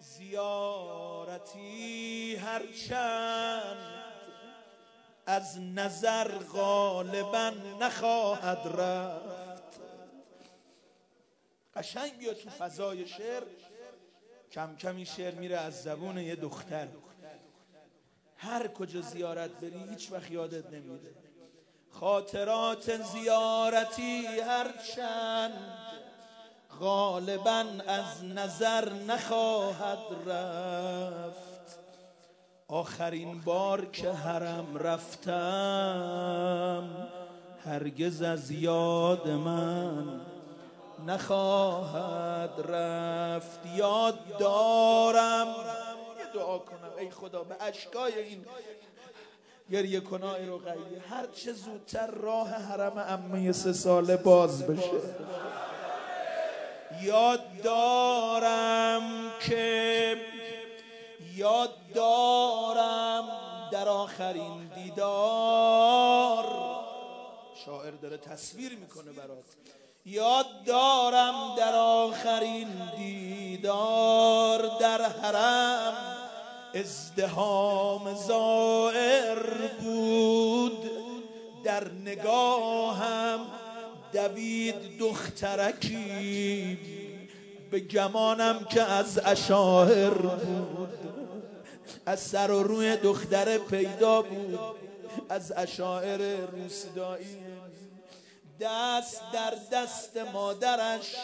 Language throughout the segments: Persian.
زیارتی هرچند از نظر غالبا نخواهد رفت. قشنگ بیا تو فضای شعر، کم کمی شعر میره از زبون یه دختر. هر کجا زیارت بری هیچ وقت یادت نمیره. خاطرات زیارتی هرچند غالبا از نظر نخواهد رفت. آخرین بار که حرم رفتم هرگز از یاد من نخواهد رفت. یاد دارم یه دعا کنم ای خدا به اشکای این گریه کنای رو غیه هر چه زودتر راه حرم عمه 3 ساله باز بشه. یاد دارم در آخرین دیدار، شاعر داره تصویر میکنه برات. یاد دارم در آخرین دیدار در حرم ازدحام زائر بود. در نگاهم دوید دخترکی به گمانم که از اشاعر بود. از سر و روی دختر پیدا بود از اشاعر روستایی. دست در دست مادرش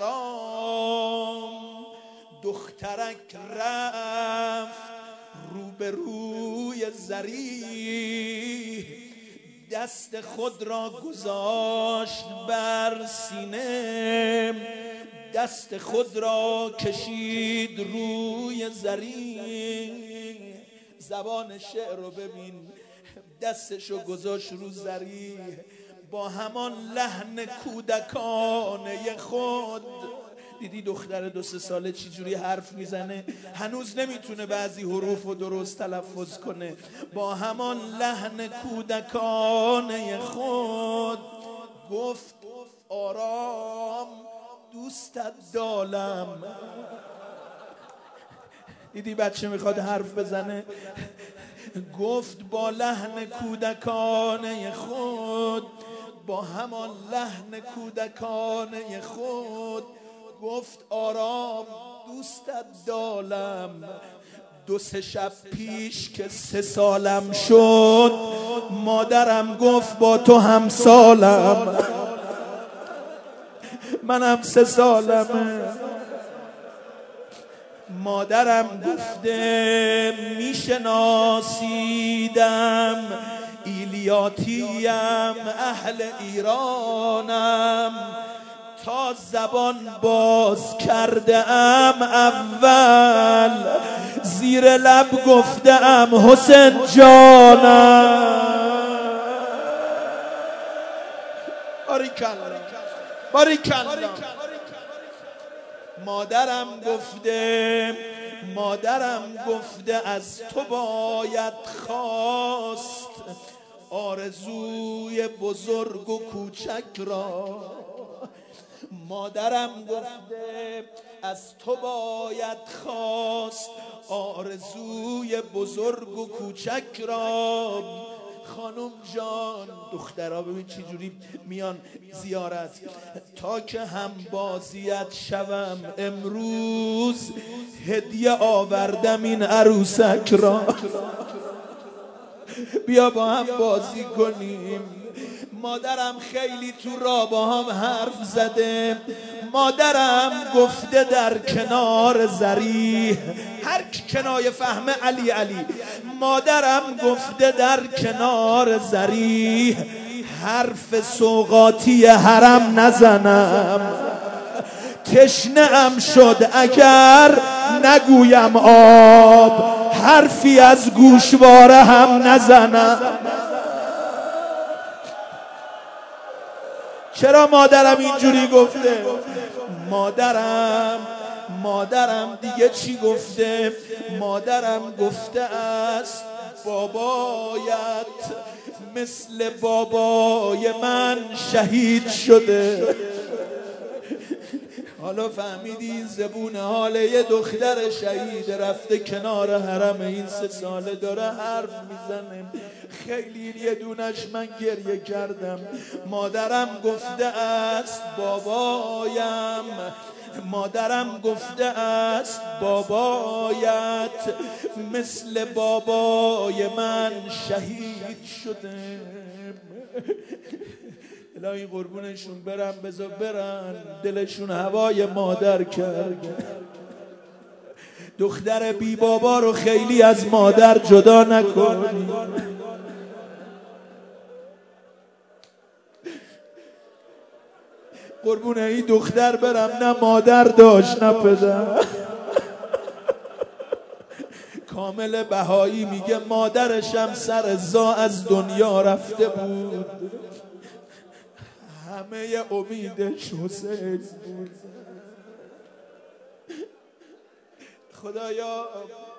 آرام دخترک رفت روبروی زریح. دست خود را گذاشت بر سینه، دست خود را کشید روی زریح. زبان شعر رو ببین، دستشو گذاشت رو زریح با همان لحن کودکانه خود. دیدی دختر 2-3 ساله چی جوری حرف میزنه؟ هنوز نمیتونه بعضی حروف رو درست تلفظ کنه. با همان لحن کودکانه خود گفت آرام دوستت دارم. دیدی بچه میخواد حرف بزنه؟ گفت با لحن کودکانه خود، با همان لحن کودکانه خود گفت آرام دوستت دارم. 2-3 شب پیش که 3 سالم شد مادرم گفت با تو هم سالم. منم 3 سالمه. مادرم گفته میشناسیدم ایلیاتیم اهل ایرانم. تا زبان باز کرده ام اول زیر لب گفته ام حسین جانم. باریکلا. مادرم گفته از تو باید خواست آرزوی بزرگ و کوچک را. مادرم گفته از تو باید خواست آرزوی بزرگ و کوچک را. خانم جان، دخترها ببین چی جوری میان زیارت. تا که هم بازیت شوم امروز هدیه آوردم این عروسک را. بیا با هم بازی کنیم. مادرم خیلی تو راه با هم حرف زده. مادرم گفته در کنار زریح، هر کنایه فهمه علی علی. مادرم گفته در کنار زریح حرف سوغاتی حرم نزنم. تشنه ام شد اگر نگویم آب، حرفی از گوشواره هم نزنم. چرا مادرم اینجوری گفته؟ مادرم دیگه چی گفته؟ مادرم گفته است بابایت مثل بابای من شهید شده. حالا فهمیدی زبون حال یه دختر شهید رفته کنار حرم این 3 ساله داره حرف میزنه. خیلی یه دونش من گریه کردم. مادرم گفته است بابایم، مادرم گفته است بابایت مثل بابای من شهید شده. الهی قربونشون برم، بذار برن، دلشون هوای مادر کرد. دختر بی بابا رو خیلی از مادر جدا نکنی. قربونه این دختر برم، نه مادر داشت نه پدر. کامل بهایی میگه مادرشم سر زا از دنیا رفته بود، همه امیدش حسین بود. خدایا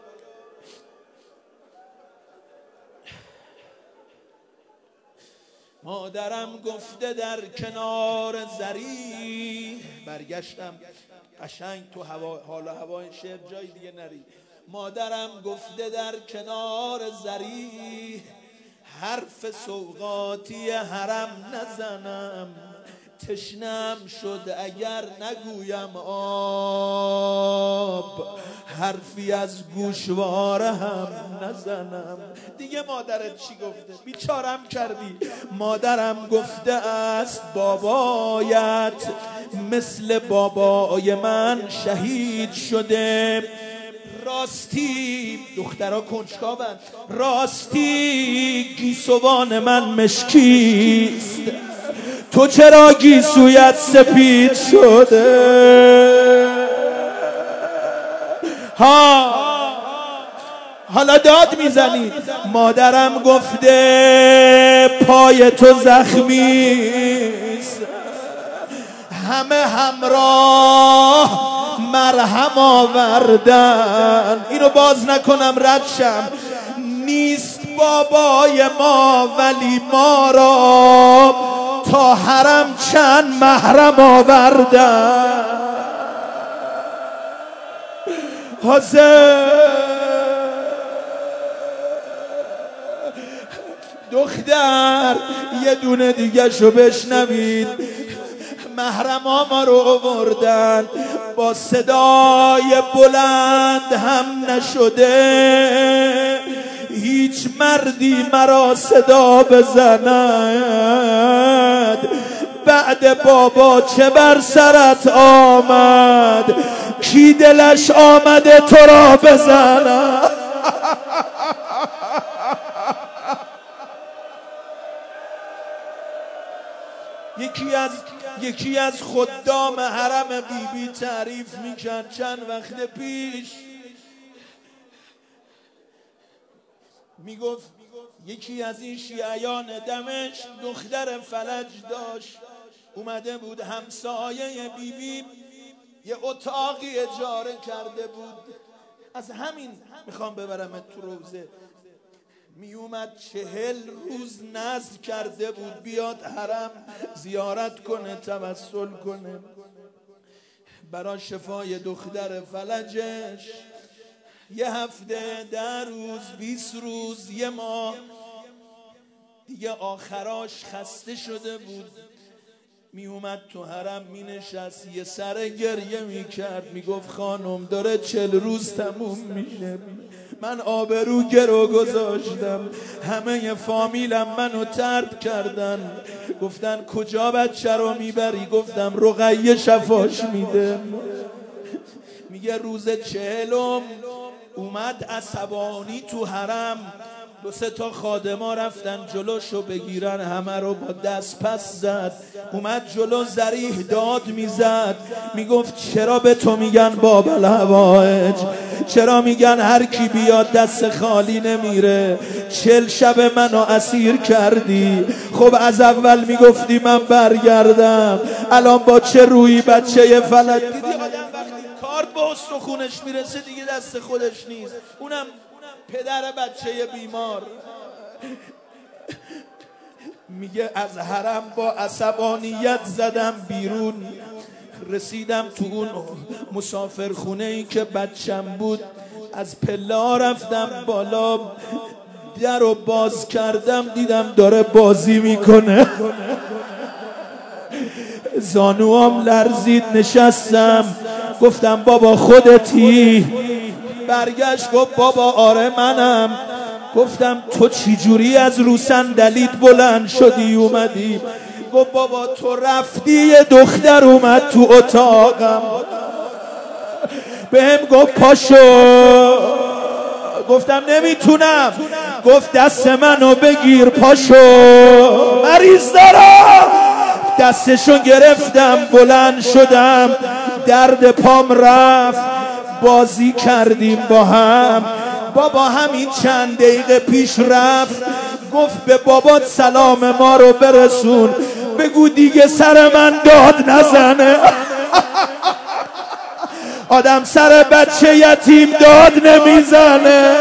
مادرم گفته در کنار زری، برگشتم قشنگ تو حال و هوای شعر جای دیگه نری. مادرم گفته در کنار زری حرف سوغاتی حرم نزنم، تشنم شد اگر نگویم آب، حرفی از گوشواره هم نزنم. دیگه مادرت چی گفته؟ بیچارم کردی. مادرم گفته است بابایت مثل بابای من شهید شده. راستی دخترها کنجکاون، راستی گیسوان من مشکیست، تو چرا گیسویت سپید شده؟ حالا داد میزنی. مادرم گفته پای تو زخمیست، همه همراه مرهم آوردن. اینو باز نکنم ردشم. نیست بابای ما ولی ما را تا حرم چند محرم آوردن. حسین دختر یه دونه دیگه شو بشنوید. محرما ما رو آوردن، با صدای بلند هم نشده هیچ مردی مرا صدا بزند. بعد بابا چه بر سرت آمد، کی دلش آمده تو را بزند؟ یکی از خدام حرم بیبی تعریف میکرد چند وقت پیش، میگفت یکی از این شیعیان دمشق دختر فلج داشت، اومده بود همسایه بیبی یه اتاقی اجاره کرده بود، از همین میخوام ببرمت تو روزه. می اومد 40 روز نذر کرده بود بیاد حرم زیارت کنه، توسل کنه برای شفای دختر فلجش. یه هفته، 10 روز، 20 روز، یه ماه دیگه آخراش خسته شده بود. می اومد تو حرم می نشست، یه سر گریه می کرد، می گفت خانم داره 40 روز تموم میشه، من آبرو گرو گذاشتم، همه فامیلم منو طرد کردن، گفتن کجا بچه رو میبری؟ گفتم رقیه شفاش میده. میگه روز 40 اومد عصبانی تو حرم، 2-3 خادما رفتن جلوشو بگیرن، همه رو با دست پس زد. اومد جلو ذریح داد میزد، میگفت چرا به تو میگن باب الهوائج؟ چرا میگن هر کی بیاد دست خالی نمیره؟ 40 شب منو اسیر کردی، خب از اول میگفتی من برگردم، الان با چه روی بچه فلج؟ دیدی آدم وقتی کارت به استخونش میرسه دیگه دست خودش نیست، اونم پدر بچه بیمار. میگه از حرم با عصبانیت زدم بیرون، رسیدم تو اون مسافر خونه ای که بچم بود، از پلا رفتم بالا، در رو باز کردم دیدم داره بازی میکنه. زانوام لرزید، نشستم گفتم بابا خودتی؟ برگشت گفت بابا آره منم. گفتم تو چی جوری از رو صندلیت بلند شدی اومدی؟ گفت بابا تو رفتی یه دختر اومد تو اتاقم بهم گفت پاشو. گفتم نمیتونم. گفت دست منو بگیر پاشو، مریض دارم. دستشو گرفتم بلند شدم، درد پام رفت، بازی کردیم با هم. بابا همین چند دقیقه پیش رفت، گفت به بابات سلام ما رو برسون، بگو دیگه سر من داد نزنه. آدم سر بچه یتیم داد نمیزنه.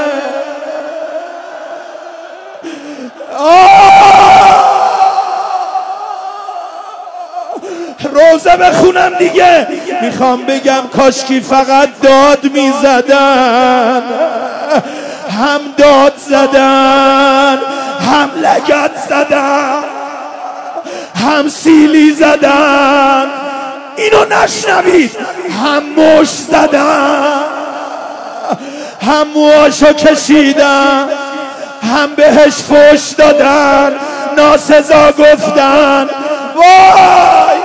روزه بخونم دیگه. میخوام بگم کاشکی فقط داد میزدن، هم داد زدن، هم لگد زدن، هم سیلی زدن، اینو نشنوید، هم مش زدن، هم موهاشو کشیدن، هم بهش فوش دادن، ناسزا گفتن. وای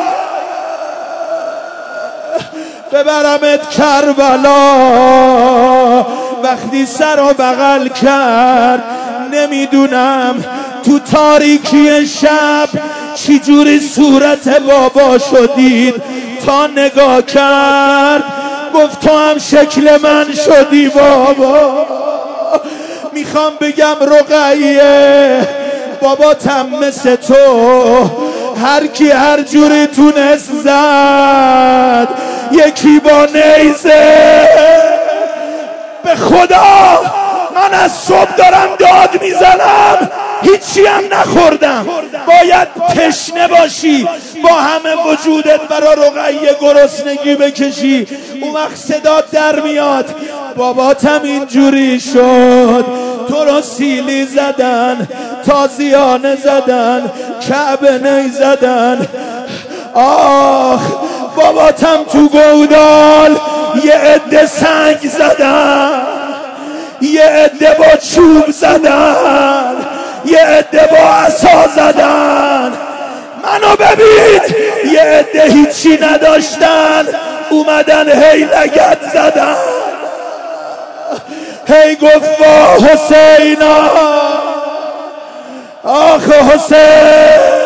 ببرمت کربلا. وقتی سر و بغل کرد، نمیدونم تو تاریکی شب چی جوری صورت بابا شدید، تا نگاه کرد گفت تو هم شکل من شدی بابا. میخوام بگم رقیه باباتم مثل تو، هر کی هر جوری تونست زد، یکی با نیزه. به خدا من از صبح دارم داد میزنم، هیچی هم نخوردم. باید تشنه باشی، با همه وجودت برا رقیه گرسنگی بکشی، اون وقت صدات در میاد. باباتم اینجوری شد، تو رو سیلی زدن، تازیانه زدن، کعبه نی زدن. آخ باباتم تو گودال یه عده سنگ زدن، یه عده با چوب زدن، یه عده با عصا زدن. منو ببین، یه عده هیچی نداشتن اومدن هی لگد زدن، هی گفت وا حسینا، آخ حسین،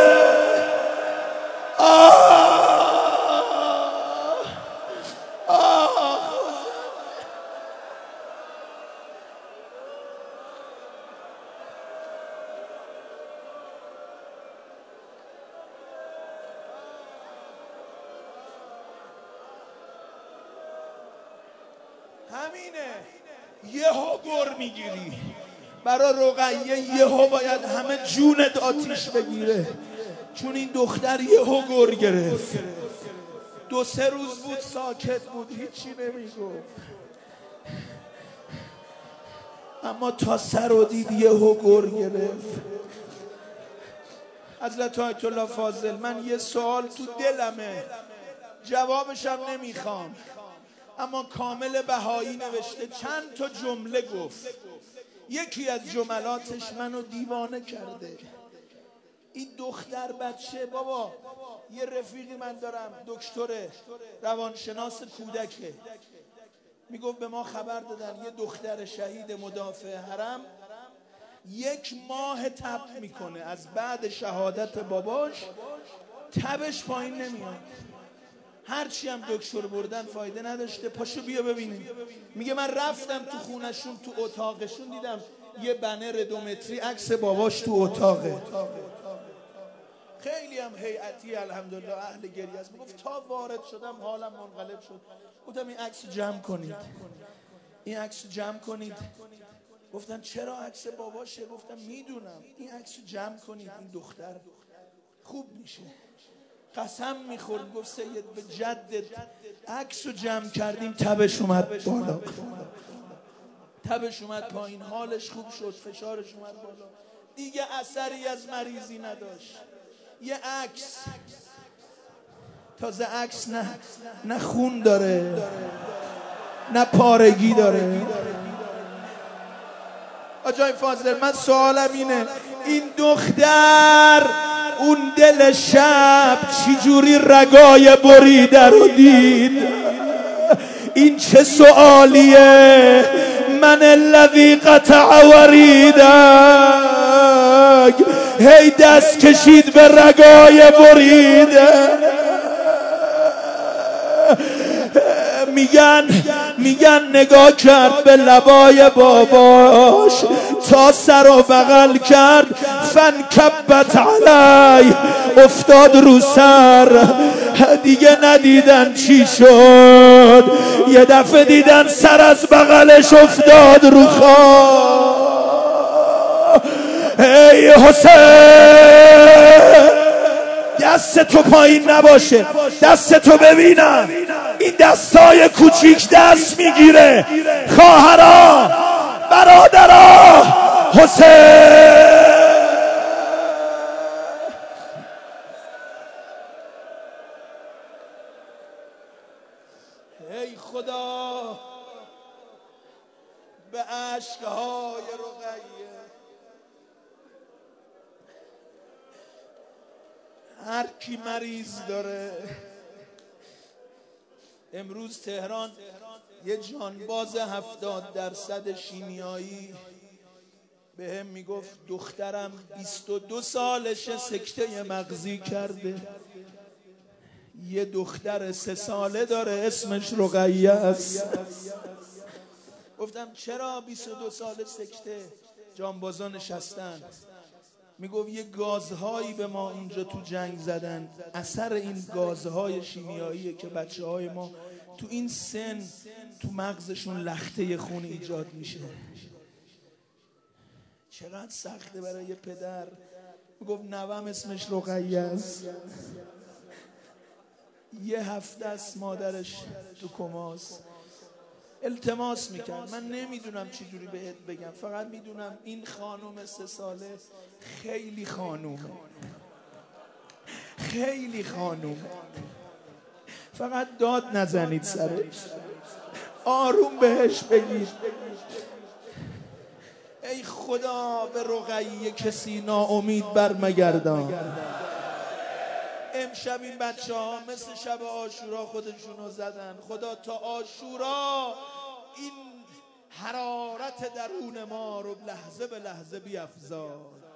همینه. یهو گر میگیری برا رقیه، یهو باید همه جونت آتیش بگیره، چون این دختر یهو گر گرفت. 2-3 روز بود ساکت بود، هیچی نمیگفت، اما تا سر و دید یهو گر گرفت. حضرت آیت الله فاضل، من یه سوال تو دلمه، جوابشم نمیخوام، اما کامل بهایی نوشته، چند تا جمله گفت، یکی از جملاتش منو دیوانه کرده. این دختر بچه، بابا یه رفیقی من دارم دکتر روانشناس کودکه، میگفت به ما خبر دادن یه دختر شهید مدافع حرم 1 ماه تب میکنه، از بعد شهادت باباش تبش پایین نمیاد، هرچی هم دکتر بردن فایده نداشته. پاشو بیا ببینیم. میگه من رفتم تو خونشون، تو اتاقشون، دیدم یه بنر 2 متری عکس باباش تو اتاقه، خیلی هم هیئتی الحمدلله اهل گریه است. میگفت تا وارد شدم حالم منقلب شد، گفتم این عکس جمع کنید، این عکس جمع کنید. گفتن چرا عکس باباشه؟ گفتم میدونم، این عکس جمع کنید، این دختر خوب میشه. قسم میخورد گفت سید به جدت عکس رو جمع کردیم تبش اومد بالا، تبش اومد پایین، حالش خوب شد، فشارش اومد بالا، دیگه اثری از مریضی نداشت. یه عکس، تازه عکس نه خون داره نه پارگی داره. آجای فاضل من سوالم اینه، این دختر اون دل شب چی جوری رگای بریده رو دید؟ این چه سوالیه؟ من الذی قطع وریدک، هی دست کشید به رگای بریده. میگن نگاه کرد به لبای باباش تا سر و بغل کرد، فانکبت علی، افتاد رو سر. دیگه ندیدن چی شد، یه دفعه دیدن سر از بغلش افتاد رو خاک. ای حسین دست تو پایین نباشه، دست تو ببینم، این دستای کوچیک دست میگیره. خواهرا، برادرا، حسین. ای خدا به اشکهای رقیه، هر کی مریض داره. امروز تهران یه جانباز 70% شیمیایی به هم میگفت دخترم 22 سالشه سکته مغزی کرده. یه دختر 3 ساله داره اسمش رقیه است. گفتم چرا 22 ساله سکته؟ جانبازا نشستن. میگفت یه گازهایی به ما اونجا تو جنگ زدن، اثر این گازهای شیمیاییه که بچه‌های ما تو این سن تو مغزشون لخته خون ایجاد میشه. چقدر سخته برای یه پدر. میگفت نوام اسمش رقیه است، یه هفته است مادرش تو کماست. التماس میکرد، من نمیدونم چی جوری بهت بگم، فقط میدونم این خانم 3 ساله خیلی خانومه، خیلی خانومه، فقط داد نزنید سرش، آروم بهش بگید. ای خدا به رقیه کسی ناامید برمگردان. امشب این بچه ها مثل شب عاشورا خودشونو زدن. خدا تا عاشورا این حرارت درون ما رو لحظه به لحظه بیفزاد.